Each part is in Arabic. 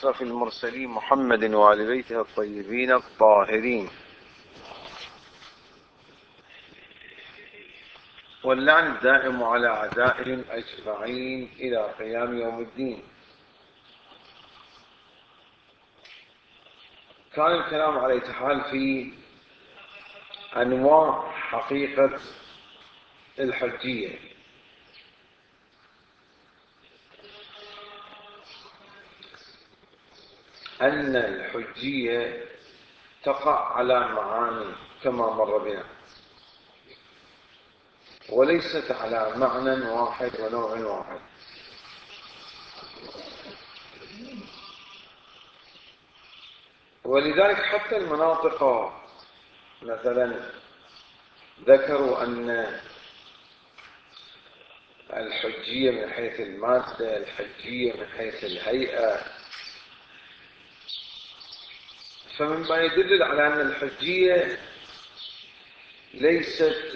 أشرف المرسلين محمد وآل بيته الطيبين الطاهرين، واللعن الدائم على أعدائهم أجمعين إلى قيام يوم الدين. كان الكلام على حال في أنواع حقيقة الحجية. أن الحجية تقع على معاني كما مر بنا، وليست على معنى واحد ونوع واحد. ولذلك حتى المناطق مثلا ذكروا أن الحجية من حيث المادة، الحجية من حيث الهيئة، فمما يدل على أن الحجية ليست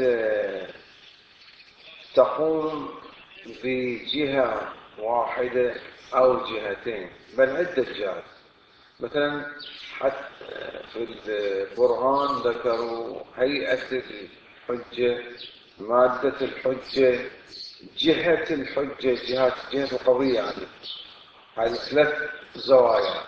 تقوم بجهة واحدة أو جهتين، بل عدة جهات. مثلا حتى في القرآن ذكروا هيئة الحجة، مادة الحجة، جهة الحجة، جهة القضية، يعني هذه 3 زوايا.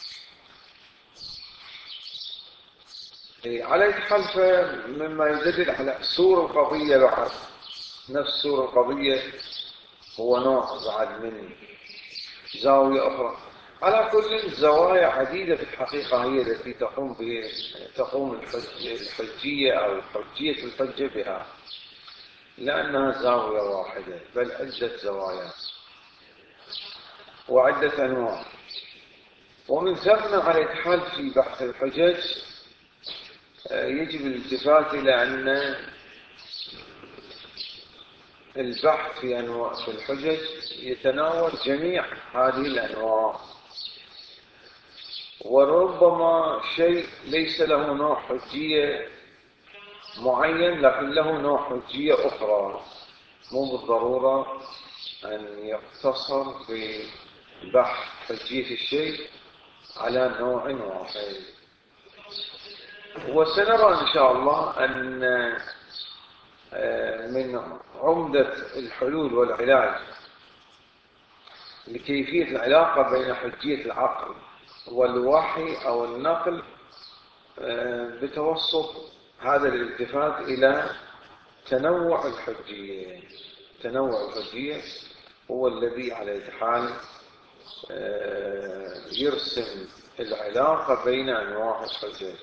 على أي حال، مما يدل على سور القضية بعد، نفس سور القضية هو نوع بعد من زاوية أخرى. على كل زوايا عديدة في الحقيقة هي التي تقوم الحجية أو حجية الحجة بها، لأنها زاوية واحدة بل عدة زوايا وعدة أنواع. ومن ثم على حال في بحث الحجج يجب الالتفات إلى أن البحث في الحجج يتناول جميع هذه الأنواع، وربما شيء ليس له نوع حجية معين لكن له نوع حجية أخرى، مو بالضرورة أن يقتصر ببحث حجية الشيء على نوع واحد. وسنرى إن شاء الله أن من عمدة الحلول والعلاج لكيفية العلاقة بين حجية العقل والوحي أو النقل بتوسط هذا الالتفات إلى تنوع الحجية. تنوع الحجية هو الذي على حال يرسم العلاقة بين أنواع الحجة،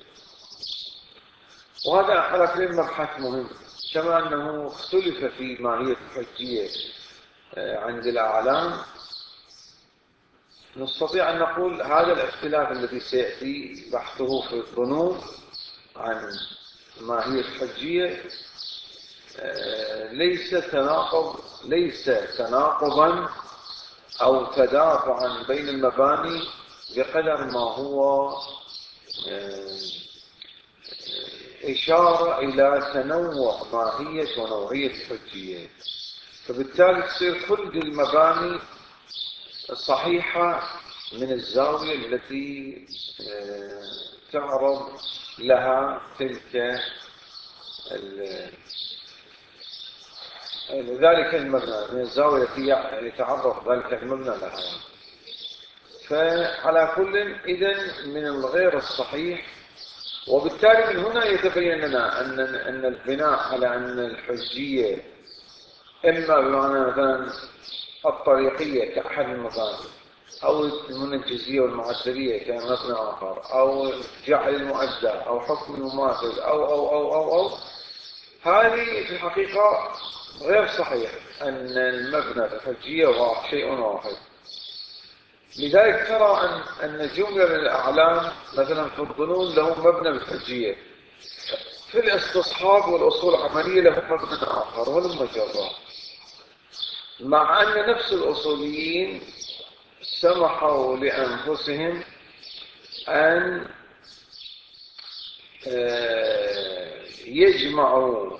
وهذا على كل مبحث مهم. كما أنه اختلف في ماهية الحجية عند الأعلام، نستطيع أن نقول هذا الاختلاف الذي سيأتي بحثه في الظنون عن ماهية الحجية ليس تناقضا أو تدافعا بين المباني بقدر ما هو إشارة إلى تنوع ماهية ونوعية الحجية. فبالتالي تصير كل المباني صحيحة من الزاوية التي تعرض لها تلك ذلك المبنى، من الزاوية التي يتعرض ذلك المبنى لها. فعلى كل إذن من الغير الصحيح، وبالتالي من هنا يتبين لنا أن البناء على أن الحجية إما بمعنى مثلا الطريقية كأحد المباني، أو المنجزية والمعدلية كمبنى آخر، أو جعل المؤدى، أو حكم المماثل، أو هذه في الحقيقة غير صحيح. أن المبنى في الحجية هو شيء واحد. لذلك ترى أن جملة من الأعلام مثلا في الظنون له مبنى بالحجية، في الاستصحاب والأصول العملية له مبنى آخر ولم جرى، مع أن نفس الأصوليين سمحوا لأنفسهم أن يجمعوا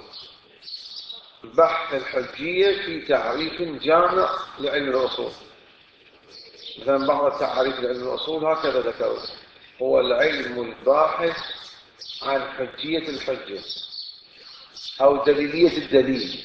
بحث الحجية في تعريف جامع لعلم الأصول. مثلا بعض التعاريف لعلم الأصول هكذا ذكروا: هو العلم الباحث عن حجية الحجة أو دليلية الدليل.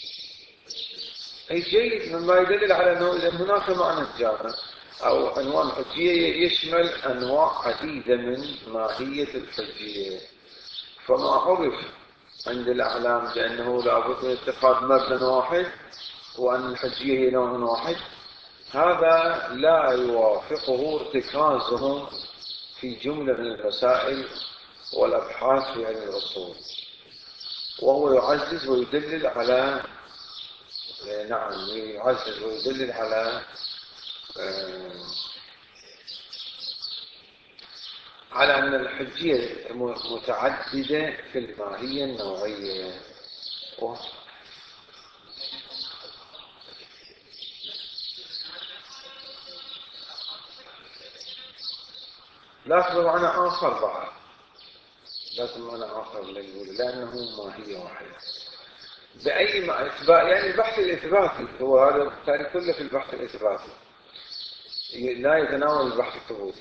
أي جيد، مما يدلل على أنه إذا هناك معنى جامع أو عنوان حجية يشمل أنواع عديدة من ماهية الحجية. فما عرف عند الأعلام بأنه لابد من اتخاذ مبنى واحد وأن الحجية هي نوع واحد، هذا لا يوافقه ارتكازهم في جملة من المسائل والأبحاث في علم الأصول، وهو يعزز ويدلل على يعزز ويدلل على أن الحجية متعددة في الماهية النوعية. لكن معنى آخر بعد، لازم معنى آخر لأنه ماهية واحدة بأي إثبات، يعني البحث الإثباتي هو هذا بالتالي كله في البحث الإثباتي، لا يتناول البحث الثبوتي.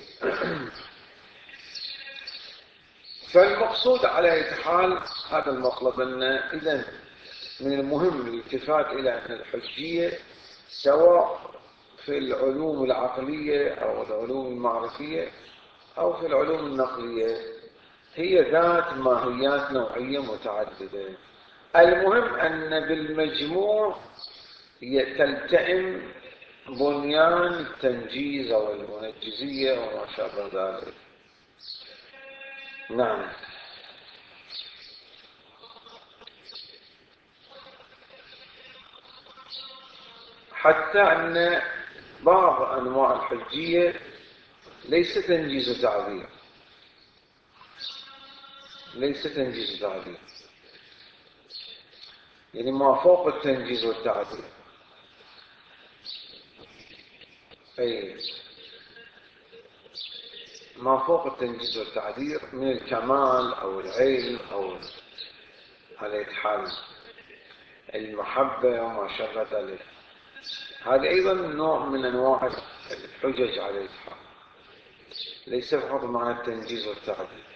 فالمقصود على أي حال هذا المطلب أن إذن من المهم الالتفات إلى أن الحجية سواء في العلوم العقلية أو العلوم المعرفية أو في العلوم النقلية هي ذات ماهيات نوعية متعددة. المهم أن بالمجموع تلتئم بنيان التنجيز أو المنجزية وما شابه ذلك. نعم. حتى أن بعض أنواع الحجية ليس تنجيز وتعبير، ليس تنجيز وتعبير، يعني ما فوق التنجيز والتعبير. أي ما فوق التنجيز والتعبير من الكمال أو العلم أو على حال المحبة وما شابه ذلك، هذا أيضا نوع من أنواع الحجج على الحال، ليس فقط معنى التنجيز والتعبير.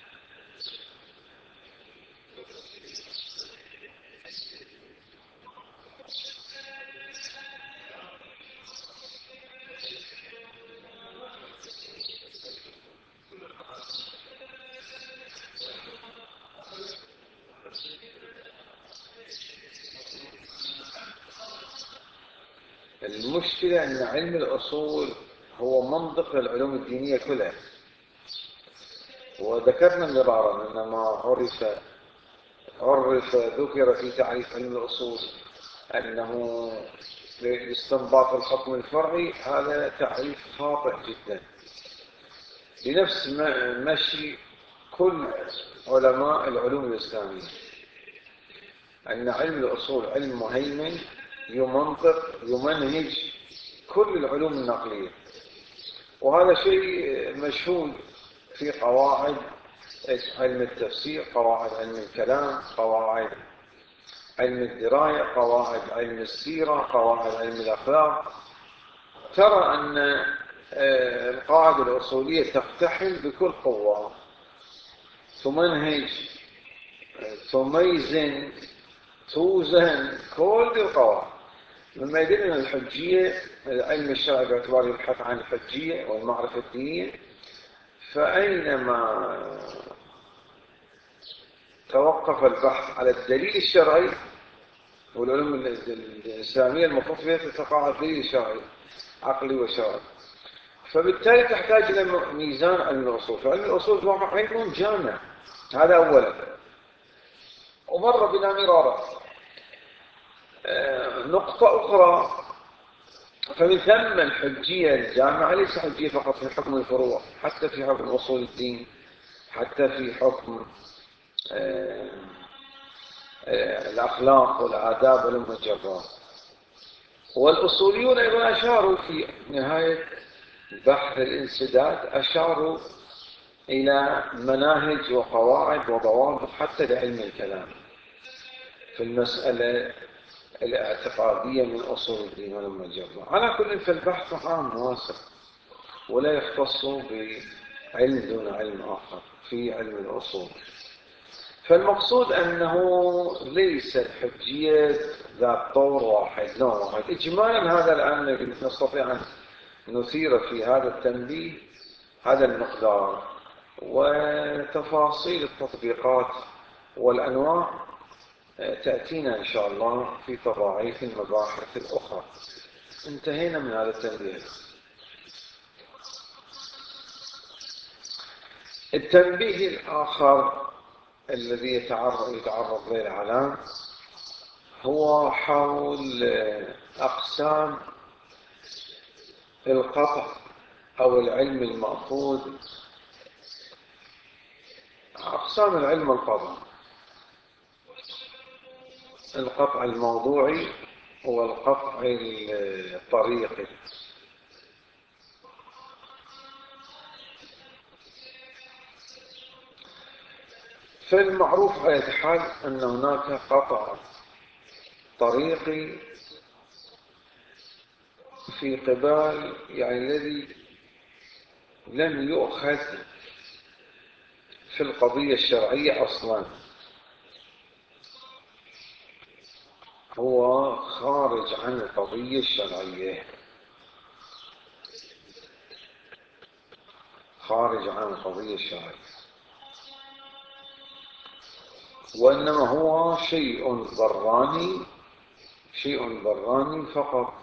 المشكلة أن علم الأصول هو منطق العلوم الدينية كلها، وذكرنا مرارا أن ما ذكر في تعريف علم الأصول أنه لاستنباط الحكم الفرعي، هذا تعريف خاطئ جدا بنفس مشي كل علماء العلوم الإسلامية، أن علم الأصول علم مهيمن يمنهج كل العلوم النقلية، وهذا شيء مشهود في قواعد علم التفسير، قواعد علم الكلام، قواعد علم الدراية، قواعد علم السيرة، قواعد علم الأخلاق. ترى أن القاعدة الأصولية تقتحم بكل قوة، تمنهج، تميزن، توزن كل القواعد، مما يدل أن الحجية علم الشرع باعتباره البحث عن الحجية والمعرفة الدينية، فأينما توقف البحث على الدليل الشرعي، والعلوم الإسلامية المفروض فيها تتقاعد الدليل الشرعي عقلي وشرعي، فبالتالي تحتاج إلى ميزان علم الأصول. فعلم الأصول واقع علم جامع، هذا أولا. ومر بنا مرارا نقطة أخرى، فمن ثم الحجية الجامعة ليس حجية فقط في حكم الفروع، حتى في حكم أصول الدين، حتى في حكم الأخلاق والآداب والمجرات. والأصوليون أيضا أشاروا في نهاية بحث الانسداد، أشاروا إلى مناهج وقواعد وضوابط حتى لعلم الكلام في المسألة الاعتقادية من أصول الدين والمجرات. على كل فالبحث عام واسع. ولا يختص بعلم دون علم آخر في علم الأصول. فالمقصود أنه ليس الحجية ذات طور واحد، نوع واحد. إجمالا هذا الآن نستطيع أن نثير في هذا التنبيه هذا المقدار، وتفاصيل التطبيقات والأنواع تأتينا إن شاء الله في تضاعيف المباحث الأخرى. انتهينا من هذا التنبيه. التنبيه الآخر الذي يتعرض له العلام هو حول أقسام القطع أو العلم المأخوذ. أقسام العلم القطع: القطع الموضوعي والقطع الطريقي. فالمعروف على الحال أن هناك قطع طريقي في قبال الذي لم يؤخذ في القضية الشرعية أصلا، هو خارج عن القضية الشرعية، خارج عن القضية الشرعية، وإنما هو شيء براني فقط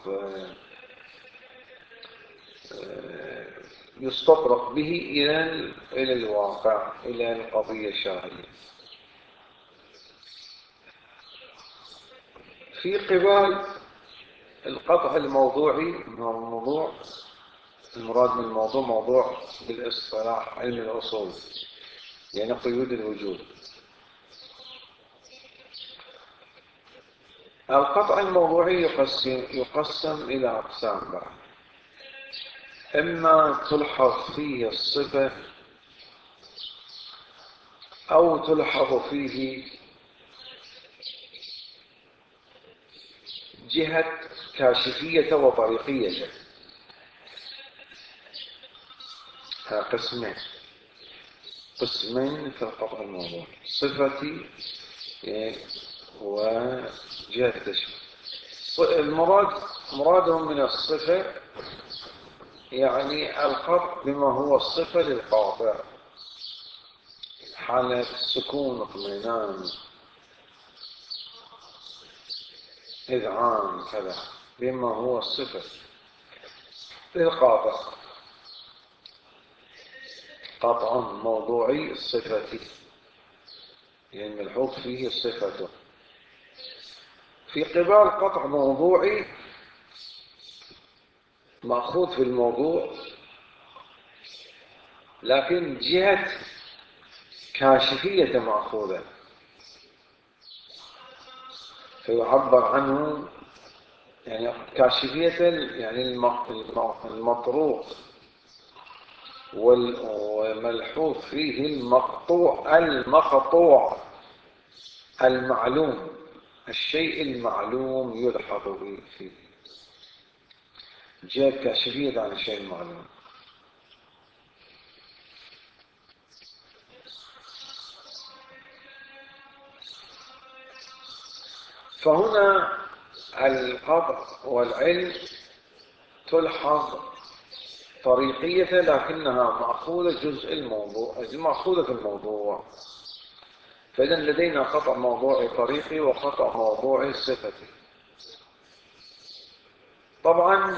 يستطرق به إلى الواقع، إلى القضية الشرعية. في قبال القطع الموضوعي، المراد من الموضوع موضوع بالاصطلاح علم الأصول، يعني قيود الوجود. القطع الموضوعي يقسم إلى أقسام بعد: إما تلحظ فيه الصفة أو تلحظ فيه جهة كاشفية وطريقية. قسمين في القطع الموضوعي: صفتي وجهة تشبيه. مرادهم من الصفة القطع بما هو الصفة للقاطع، حالة سكون، اطمئنان، إذعان، كذا، بما هو الصفة للقاطع. قطع موضوعي صفتي، ملحوظ فيه صفته. في قبال قطع موضوعي مأخوذ في الموضوع، لكن جهة كاشفية مأخوذة، فيعبر عنه كاشفية، المطروق، وملحوظ فيه المقطوع المعلوم، الشيء المعلوم يلحظ به فيه، جهة كاشفية عن الشيء المعلوم. فهنا القطع والعلم تلحظ طريقية، لكنها مأخوذة جزء الموضوع، مأخوذة في الموضوع. فإذا لدينا قطع موضوعي طريقي وقطع موضوعي صفتي. طبعا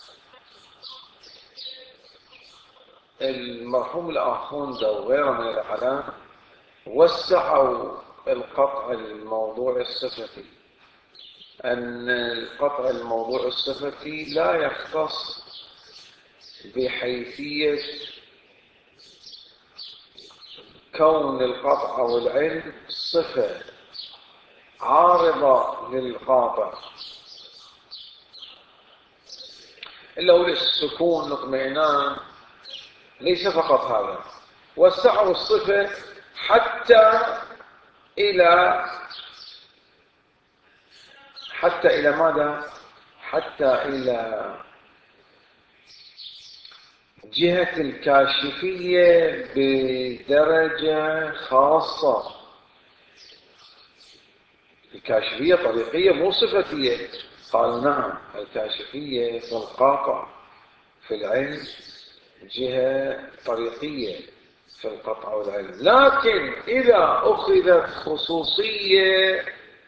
المرحوم الآخوندة وغيره من الأعلام وسعوا القطع الموضوعي الصفتي، أن القطع الموضوعي الصفتي لا يختص بحيثية كون القطع والعلم صفة عارضة للقاطع، إلا هو السكون، الاطمئنان، ليس فقط هذا. وسعوا الصفة حتى إلى ماذا؟ حتى إلى جهة الكاشفية بدرجة خاصة. الكاشفية طريقية مو صفتية. قالوا نعم، الكاشفية في القاطع في العلم جهة طريقية في القطع والعلم، لكن إذا أخذت خصوصية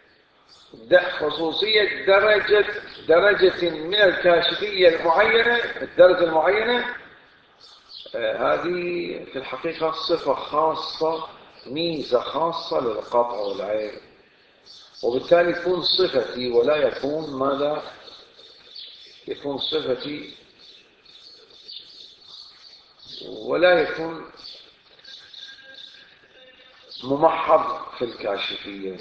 درجة من الكاشفية المعينة، الدرجة المعينة، هذه في الحقيقة صفة خاصة، ميزة خاصة للقطع والعلم، وبالتالي يكون صفتي ولا يكون ماذا؟ يكون صفتي ولا يكون ممحض في الكاشفية.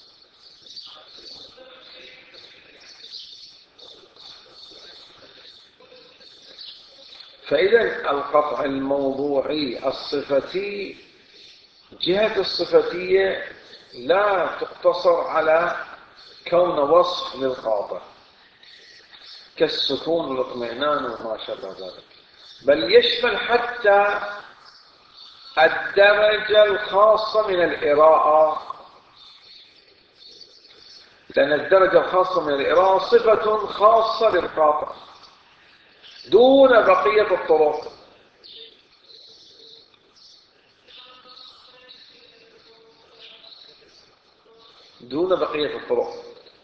فإذا القطع الموضوعي الصفتي، جهة الصفتية لا تقتصر على كون وصف للقاطع كالسكون والاطمئنان وما شابه ذلك، بل يشمل حتى الدرجة الخاصة من الإراءة، لأن الدرجة الخاصة من الإراءة صفة خاصة للقاطع دون بقية الطرق. دون بقية الطرق.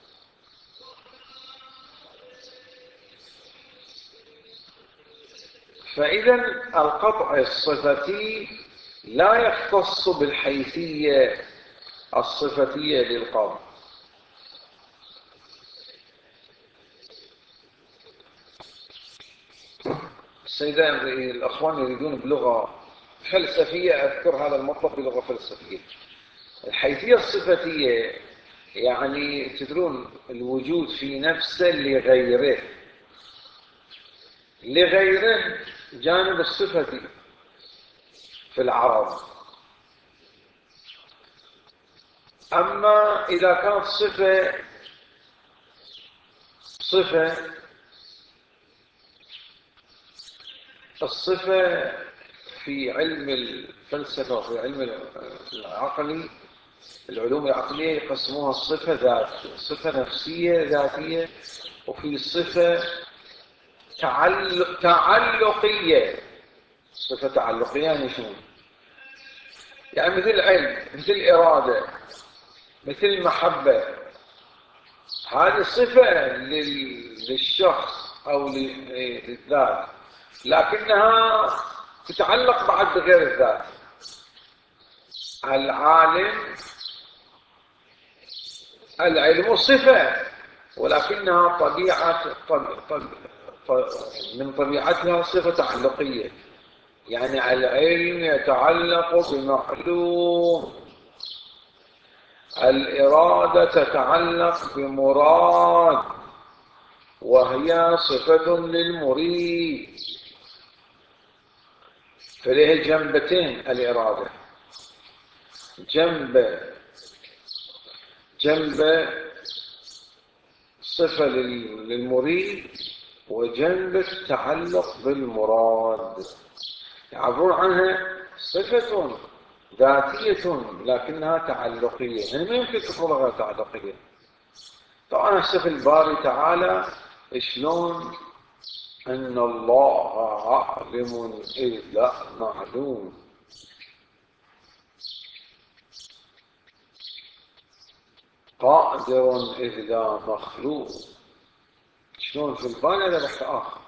فإذا القطع الصفتي لا يختص بالحيثية الصفتية للقاطع. السيدة الأخوان يريدون بلغة فلسفية، أذكر هذا المطلب بلغة فلسفية. الحيثية الصفتية يعني تدرون الوجود في نفسه لغيره جانب الصفتي في العرب. أما إذا كانت صفة الصفة في علم الفلسفة وفي علم العقل، العلوم العقلية يقسموها الصفة ذات، صفة نفسية ذاتية، وفي صفة تعلقية. صفة تعلقية يعني شو؟ يعني مثل علم، مثل إرادة، مثل محبة. هذه صفة للشخص أو للذات، لكنها تتعلق بعد بغير الذات. العلم صفة، ولكنها من طبيعتها صفة تعلقية. يعني العلم يتعلق بمعلوم، الإرادة تتعلق بمراد، وهي صفة للمريد. فليه جنبتين الإرادة، جنب صفة للمريد وجنب التعلق بالمراد، يعبرون عنها صفة ذاتية لكنها تعلقية. يعني ما يمكن تقول غير تعلقية. طبعا الشيخ الباري تعالى شلون أن الله عالم إذ لا معلوم، قادر إذ لا مخلوق. شلون في الباري؟ هذا بحث آخر.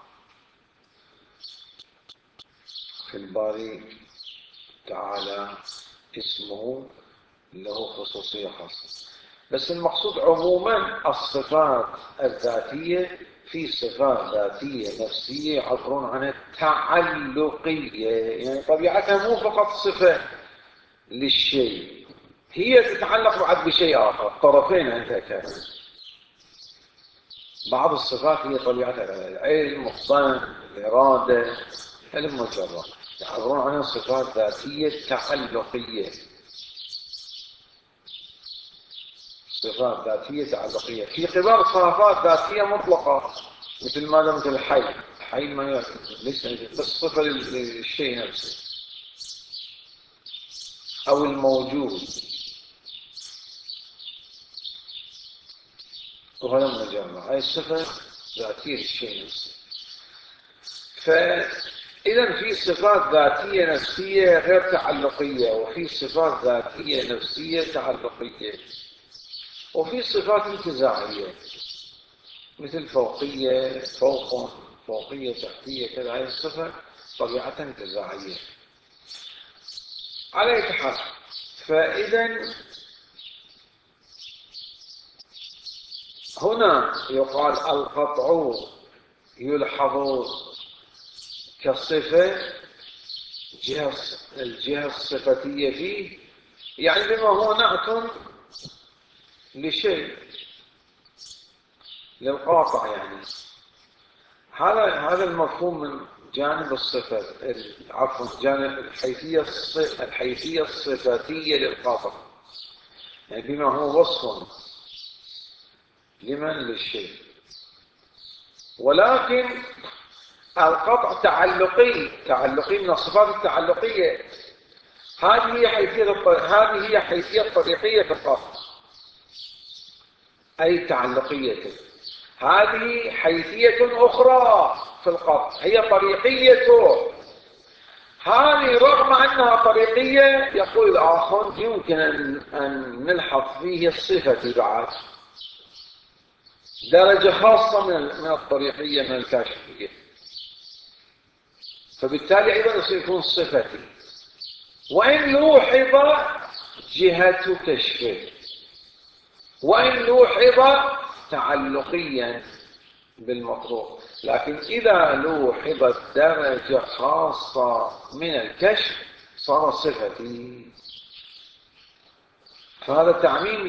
في الباري تعالى اسمه له خصوصية خاصة، بس المقصود عموما الصفات الذاتية، في صفات ذاتية نفسية يعبرون عنها تعلقية، يعني طبيعتها مو فقط صفة للشيء، هي تتعلق بعد بشيء آخر، طرفين عندها كذا. بعض الصفات هي طبيعتها العلم، الظن، الإرادة، المجرد، يعبرون عنها صفات ذاتية تعلقية. صفات ذاتية تعلقية. في قبال صفات ذاتية مطلقة مثل ماذا؟ مثل الحي. الحي ما ليس بس صفة للشيء نفسه أو الموجود، وهذا من الجمع، هاي الصفة ذاتية للشيء نفسه. فإذا في صفات ذاتية نفسية غير تعلقية، وفي صفات ذاتية نفسية تعلقية، وفي صفات انتزاعية مثل فوقية، فوقية تحتية كذا، هذه الصفة طبيعة انتزاعية على أي حال. فإذا هنا يقال القطع يلحظ كالصفة الجهة الصفتية فيه، يعني بما هو نعت لشيء للقاطع، يعني هذا المفهوم من جانب الصفة، عفوا جانب الحيثية الصفاتية للقاطع، يعني بما هو وصف للشيء. ولكن القطع تعلقي من الصفات التعلقية، هذه هي حيثية طريقية في القطع، أي تعلقية. هذه حيثية أخرى في القطع، هي طريقيته. هذه رغم أنها طريقية، يقول الآخر يمكن أن نلحظ فيه الصفة بعد درجة خاصة من الطريقية، من الكاشفية، فبالتالي أيضا يكون صفتي، وإن لوحظ جهة كشفه، وإن لوحظ تعلقيا بالمطلوب، لكن إذا لوحظت درجة خاصة من الكشف صار صفتي. فهذا تعميم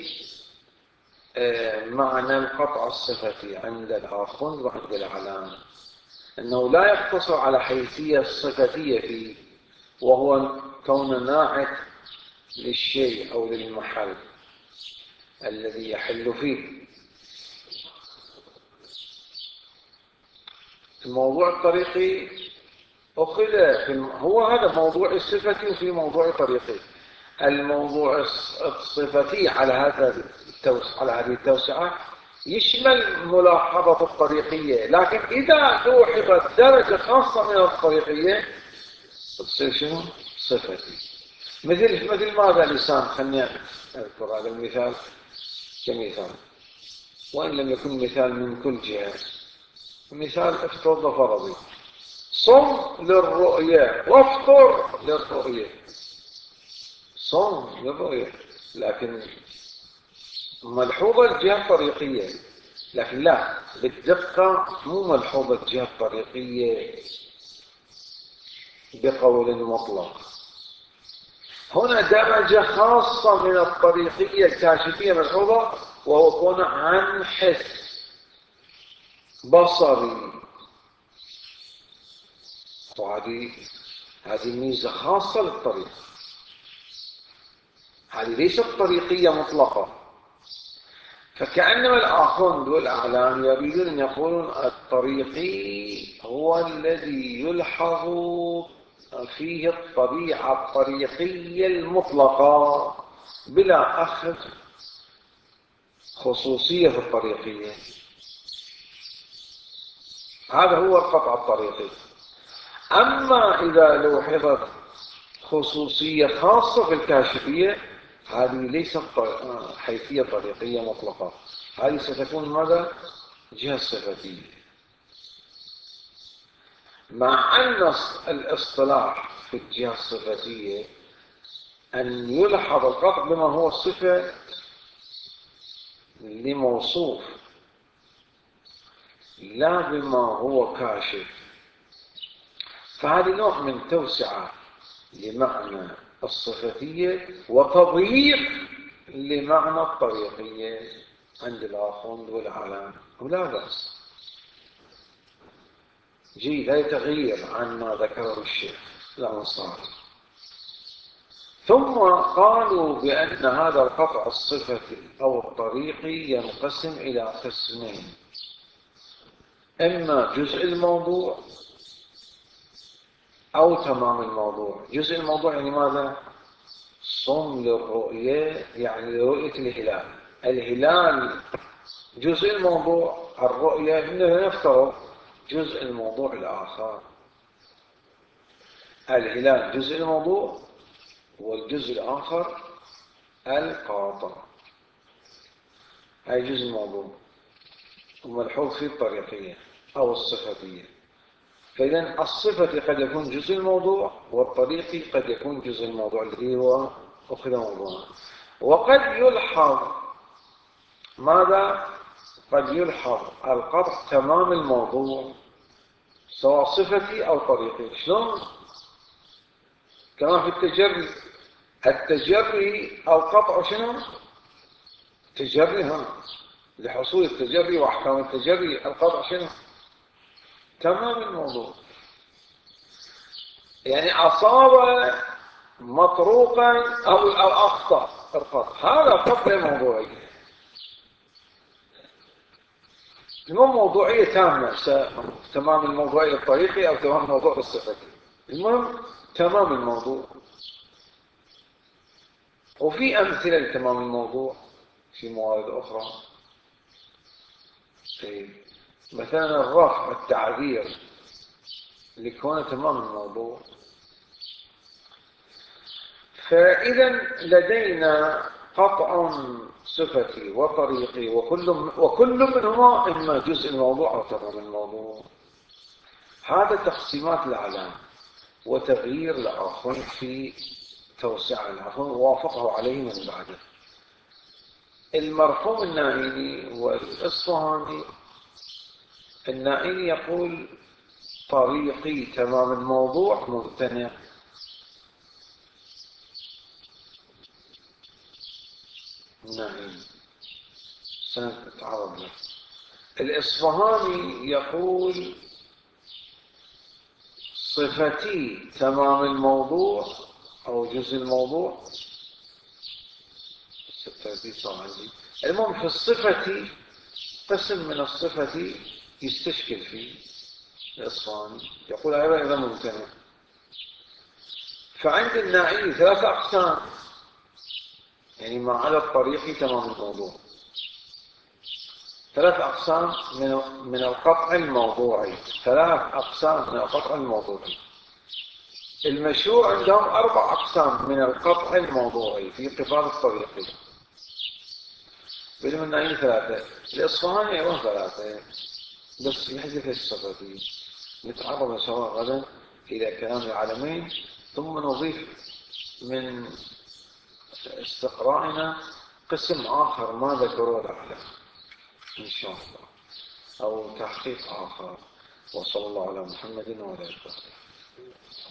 لمعنى القطع الصفتي عند الآخذ وعند العلام، أنه لا يقتصر على حيثية الصفتية فيه، وهو كون ناعت للشيء أو للمحل الذي يحل فيه. الموضوع الطريقي أخذ هو هذا موضوع الصفتي، وفي موضوع طريقي. الموضوع الصفتي على هذه التوسعة يشمل ملاحظة الطريقية، لكن إذا لوحظت درجة خاصة من الطريقية تصير شنو؟ صفتي. مثل ماذا لسان؟ خلني أذكر هذا المثال كمثال، وإن لم يكن مثال من كل جهة. مثال افترض فرضي، صم للرؤية وافطر للرؤية، صم للرؤية، لكن ملحوظة الجهة الطريقية، لكن لا بالدقة مو ملحوظة الجهة الطريقية بقول مطلق. هنا درجة خاصة من الطريقية الكاشفية ملحوظة، وهو كون عن حس بصري، هذه ميزة خاصة للطريق، هذه ليست طريقية مطلقة. فكأنما الآخوند والأعلام يريدون أن يقولون الطريقي هو الذي يلحظ فيه الطبيعة الطريقية المطلقة بلا أخذ خصوصية في الطريقية. هذا هو القطع الطريقي. أما إذا لوحظت خصوصية خاصة في الكاشفية، هذه ليست حيثية طريقية مطلقة، هذه ستكون ماذا؟ جهة صفتية. مع أن الاصطلاح في الجهة الصفتية أن يلحظ القطع بما هو صفة لموصوف لا بما هو كاشف، فهذا نوع من توسعة لمعنى الصفتية وتضييق لمعنى الطريقية عند الآخوند والعلام، ولا بأس، لا تغيير عن ما ذكره الشيخ الأنصاري. ثم قالوا بأن هذا القطع الصفتي أو الطريقي ينقسم إلى قسمين. إما جزء الموضوع أو تمام الموضوع. جزء الموضوع يعني ماذا؟ صم للرؤية، يعني لرؤية الهلال. الهلال جزء الموضوع، الرؤية نفترض جزء الموضوع الآخر. الهلال جزء الموضوع والجزء الآخر القاطع، هاي جزء الموضوع وملحوظ فيه الطريقية أو الصفتية. فإذا الصفة قد يكون جزء الموضوع، والطريقي قد يكون جزء الموضوع الذي هو أخذ موضوعا. وقد يلحظ ماذا؟ قد يلحظ القطع تمام الموضوع سواء صفتي أو طريقي. شلون؟ كما في التجري. التجري القطع شنو؟ تجري هنا لحصول التجري وأحكام التجري. القطع شنو؟ تمام الموضوع، يعني أصاب مطروقا أو أخطأ القطع، هذا قطع موضوعي. مو موضوعية تامة، تمام الموضوعية الطريقي أو تمام الموضوع الصفتي، المهم تمام الموضوع. وفي أمثلة لتمام الموضوع في موارد أخرى. مثلا الرفع التعذير لكونه تمام الموضوع. فإذا لدينا قطع صفتي وطريقي، وكل منهما إما جزء الموضوع أو تمام الموضوع. هذا تقسيمات الأعلام وتغيير الآخر في توسع الآخر وافقه عليه من بعده. المرحوم النائلي والإصفهاني، النائلي يقول طريقي تمام الموضوع ممتنع. النائلي سنتعرض له. الإصفهاني يقول صفتي تمام الموضوع أو جزء الموضوع. المهم في الصفة قسم من الصفة يستشكل فيه الإصفهاني، يقول هذا أيضا ممتنع. فعند النائلي ثلاثة أقسام، يعني ما على الطريق تمام الموضوع. ثلاث أقسام من القطع الموضوعي. ثلاث أقسام من القطع الموضوعي. المشهور عندهم 4 أقسام من القطع الموضوعي في قبال الطريقي. بينما النائلي 3، الإصفهاني أيضا 3، بس يحدث الصفتي. نتعرض إن شاء الله غدا إلى كلام العالمين، ثم نضيف من استقرائنا قسم آخر ما ذكروه الأعلام إن شاء الله، أو تحقيق آخر. وصلى الله على محمد وعلى آله وصحبه.